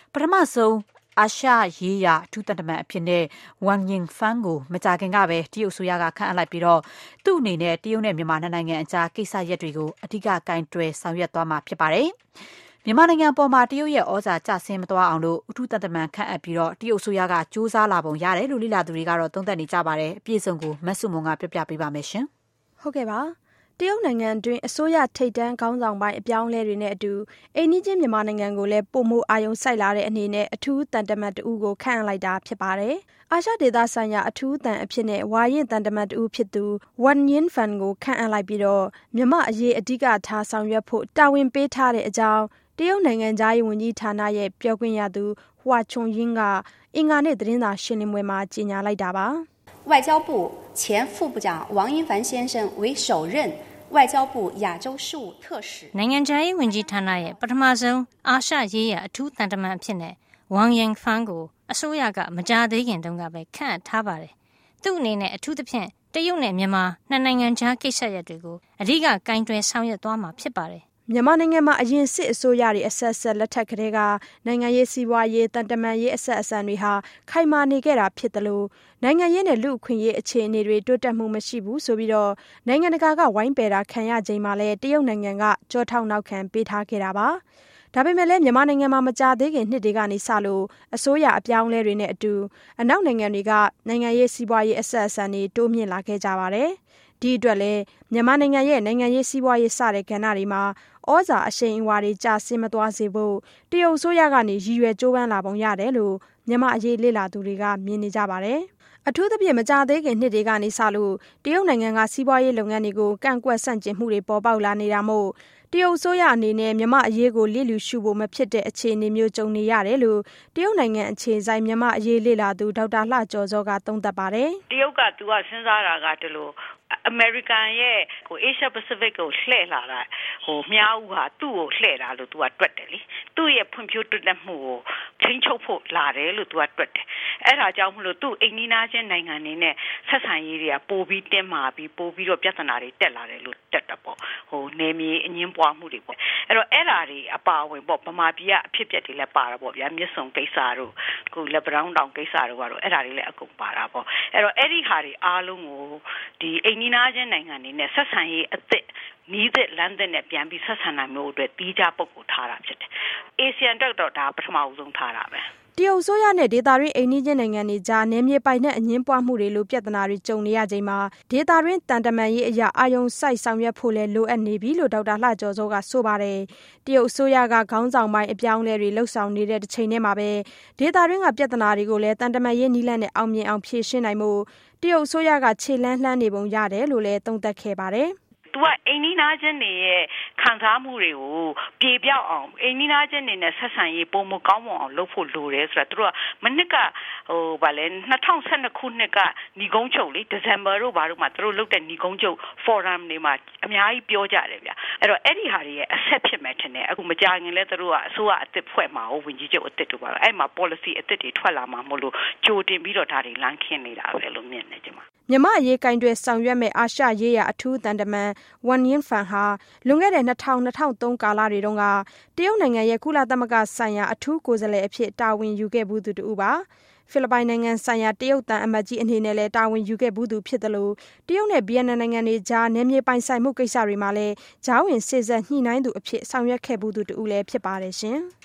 ပထမဆုံးအာရှရေးရာအထူးတန်တမန်အဖြစ်နဲ့ဝမ်ယင်ဖန်ကိုမကြာခင်ကပဲတရုတ်အစိုးရကခန့်အပ်လိုက်ပြီးတော့သူ့အနေနဲ့တရုတ်နဲ့မြန်မာနှစ်နိုင်ငံအကြားကိစ္စရပ်တွေကိုအဓိကကင်တွယ်ဆောင်ရွက်သွားမှာဖြစ်ပါတယ်။မြန်မာနိုင်ငံပေါ်မှာတရုတ်ရဲ့ဩဇာကျဆင်းမသွားအောင်လို့အထူးတန်တမန်ခန့်အပ်ပြီးတော့တရုတ်အစိုးရကစူးစမ်းလာပုံရတယ်လို့လေ့လာသူတွေကတော့သုံးသပ်နေကြပါတယ်။အပြည့်အစုံကိုမဆုမွန်ကပြောပြပေးပါမယ်ရှင်။ဟုတ်ကဲ့ပါတရုတ်နိုင်ငံတွင်အစိုးရထိပ်တန်းခေါင်းဆောင်ပိုင်းအပြောင်းအလဲတွေနဲ့အတူအိမ်နီးချင်းမြန်မာနိုင်ငံကိုလည်းပုံမှုအာယုံစိုက်လာတဲ့အနေနဲ့အထူးတန်တမန်တဦးကိုခန့်အပ်လိုက်တာဖြစ်ပါတယ်။အာရှဒေသဆိုင်ရာအထူးတန်အဖြစ်နဲ့ဝါရင့်တန်တမန်တဦးဖြစ်သူဝမ်ယင်ဖန်ကိုခန့်အပ်လိုက်ပြီးတော့မြန်မာအရေးအဓိကထားဆောင်ရွက်ဖို့တာဝန်ပေးထားတဲ့အကြောင်းတရုတ်နိုင်ငံသားရေးဝန်ကြီးဌာနရဲ့ပြောခွင့်ရသူဟွာချုံယင်းကအင်္ဂါနေ့သတင်းစာရှင်းလင်းပွဲမှာကြေညာလိုက်တာပါ။外交部前副部长王英凡先生为首任外交部亚洲事务特使နိုင်ငံခြားရေးဝန်ကြီးဌာနရဲ့ပထမဆုံးအာရှရေးရာအထူးတန်တမန်အဖြစ်နဲ့ဝမ်ယင်ဖန်ကိုအစိုးရကမကြာသေးခင်တုန်းကပဲခန့်အပ်ထားပါတယ်။သူ့အနေနဲ့အထူးသဖြင့်တရုတ်နဲ့မြန်မာနှစ်နိုင်ငံကြားကိစ္စရပ်တွေကိုအဓိကကင်တွယ်ဆောင်ရွက်သွားမှာဖြစ်ပါတယ်။မြန်မာနိုင်ငံမှာအရင်စစ်အစိုးရတွေအဆက်ဆက်လက်ထက်ကတည်းကနိုင်ငံရေးစီးပွားရေးတန်တမန်ရေးအဆက်အဆံတွေဟာခိုင်မာနေခဲ့တာဖြစ်တယ်လို့နိုင်ငံရေးနဲ့လူ့အခွင့်အရေးအခြေအနေတွေတိုးတက်မှုမရှိဘူးဆိုပြီးတော့နိုင်ငံတကာကဝိုင်းပယ်တာခံရချိန်မှာလဲတရုတ်နိုင်ငံကကြောထောက်နောက်ခံပေးထားခဲ့တာပါ။ဒါပေမဲ့လည်းမြန်မာနိုင်ငံမှာမကြာသေးခင်နှစ်တွေကနေစလို့အစိုးရအပြောင်းအလဲတွေနဲ့အတူအနောက်နိုင်ငံတွေကနိုင်ငံရေးစီးပွားရေးအဆက်အဆံတွေတိုးမြင့်လာခဲ့ကြပါတယ်။ဒီအတွက်လည်းမြန်မာနိုင်ငံရဲ့နိုင်ငံရေးစီးပွားရေးစတဲ့ကဏ္ဍတွေမှာဩဇာအရှိန်အဝါတွေကျဆင်းမသွားစေဖို့တရုတ်အစိုးရကနေရည်ရွယ်ကြိုးပမ်းလာပုံရတယ်လို့မြန်မာအရေးလေ့လာသူတွေကမြင်နေကြပါတယ်။အထူးသဖြင့်မကြာသေးခင်နှစ်တွေကနေစလို့တရုတ်နိုင်ငံကစီးပွားရေးလုပ်ငန်းတွေကိုကန့်ကွက်ဆန့်ကျင်မှုတွေပေါ်ပေါက်လာနေတာမို့တရုတ်အစိုးရအနေနဲ့မြန်မာအရေးကိုလစ်လျူရှုဖို့မဖြစ်တဲ့အခြေအနေမျိုးကြုံနေရတယ်လို့တရုတ်နိုင်ငံအခြေစိုက်မြန်မာအရေးလေ့လာသူဒေါက်တာလှကျော်စောကသုံးသပ်ပါတယ်။တရုတ်ကသူကစဉ်းစားတာကဒီလိုအမေရိကန်ရဲ့Asia Pacific ကိုလှည့်လာတာမြောက်ဦးဟာသူ့ကိုလှည့်တာလို့သူကတွက်တယ်လေသူ့ရဲ့ဖွံ့ဖြိုးတိုးတက်မှုကိုချင်းချုပ်ဖို့လာတယ်လို့သူကတွက်တယ်အဲ့ဒါကြောင့်မလို့သူ့အိမ်နီးနားချင်းနိုင်ငံတွေနဲ့ဆက်ဆံရေးတွေကပိုပြီးတင်းမာပြီးပိုပြီးတော့ပြဿနာတွေတက်လာတယ်လို့တက်တာပေါ့နေမြေအငင်းပွားမှုတွေပေါ့အဲ့တော့အဲ့ဓာတွေအပါအဝင်ပေါ့ဗမာပြည်ကအဖြစ်အပျက်တွေလည်းပါတာပေါ့ဗျာမြစ်ဆုံကိစ္စတို့ခုလက်ပတောင်းတောင်ကိစ္စတို့ကတော့အဲ့ဓာတွေလည်းအကုန်ပါတာပေါ့အဲ့တော့အဲ့ဒီဟာတွေအားလုံးကိုဒီအိမ်နီးနားချင်းနိုင်ငံတွေနဲ့ဆက်ဆံရေးအသစ်နီးတဲ့လမ်းတဲ့နဲ့ပြန်ပြီးဆက်ဆံနိုင်မျိုးအတွက်တီးခြားပုဂ္ဂိုလ်ထားတာဖြစ်တယ်။ ASEAN တက်တော့ဒါပထမဦးဆုံးထားတာပဲ။တရုတ်အစိုးရနဲ့ဒေသတွင်းအိမ်နီးချင်းနိုင်ငံတွေကြားနယ်မြေပိုင်နဲ့အငင်းပွားမှုတွေလိုပြဿနာတွေကြုံနေရချိန်မှာဒေသတွင်းတန်တမန်ရေးအရာအာယုံစိုက်ဆောင်ရွက်ဖို့လဲလိုအပ်နေပြီလို့ဒေါက်တာလှကျော်စောကဆိုပါတယ်။တရုတ်အစိုးရကခေါင်းဆောင်ပိုင်းအပြောင်းအလဲတွေလှုပ်ဆောင်နေတဲ့တစ်ချိန်တည်းမှာပဲဒေသတွင်းကပြဿနာတွေကိုလည်းတန်တမန်ရေးနည်းလမ်းနဲ့အောင်မြင်အောင်ဖြေရှင်းနိုင်မှုတရုတ်အစိုးရကခြေလှမ်းလှမ်းနေပုံရတယ်လို့လည်းသုံးသပ်ခဲ့ပါတယ်။သူကအိမ်နီးနားချင်းတွေရဲ့ခံစားမှုတွေကိုပြေပြောက်အောင်အိမ်နီးနားချင်းတွေနဲ့ဆက်ဆံရေးပုံမကောင်းအောင်လုပ်ဖို့လိုတယ်ဆိုတာသူတို့ကမနစ်ကဗာလဲ2012ခုနှစ်ကညီကုန်းချုပ်လေဒီဇင်ဘာတို့ဘာတို့မှာသူတို့လုပ်တဲ့ညီကုန်းချုပ် forum တွေမှာအများကြီးပြောကြတယ်ဗျအဲ့တော့အဲ့ဒီဟာတွေရဲ့အဆက်ဖြစ်မယ်ထင်တယ်အခုမကြာခင်လဲသူတို့ကအစိုးရအသစ်ဖွဲ့မှာဝန်ကြီးချုပ်အသစ်တို့ပါအဲ့မှာ policy အသစ်တွေထွက်လာမှာမို့လို့ကြိုတင်ပြီးတော့ဒါတွေလမ်းခင်းနေတာပဲလို့မြင်နေကြမှာမြန်မာအရေးကင်တွယ်ဆောင်ရွက်မဲ့အာရှရေးရာအထူးတန်တမန်ဝမ်ယင်ဖန်ဟာလွန်ခဲ့တဲ့2000-2003ကာလတွေတုန်းကတရုတ်နိုင်ငံရဲ့ကုလသမဂ္ဂဆိုင်ရာအထူးကိုယ်စားလှယ်အဖြစ်တာဝန်ယူခဲ့ဘူးသူတူပါဖိလစ်ပိုင်နိုင်ငံဆိုင်ရာတရုတ်တန်အမတ်ကြီးအနေနဲ့လည်းတာဝန်ယူခဲ့ဘူးသူဖြစ်တယ်လို့တရုတ်နဲ့ဗီယက်နမ်နိုင်ငံတွေကြားနယ်မြေပိုင်ဆိုင်မှုကိစ္စတွေမှာလည်းဂျားဝင်စေ့စပ်ညှိနှိုင်းသူအဖြစ်ဆောင်ရွက်ခဲ့ဘူးသူတူလည်းဖြစ်ပါတယ်ရှင်။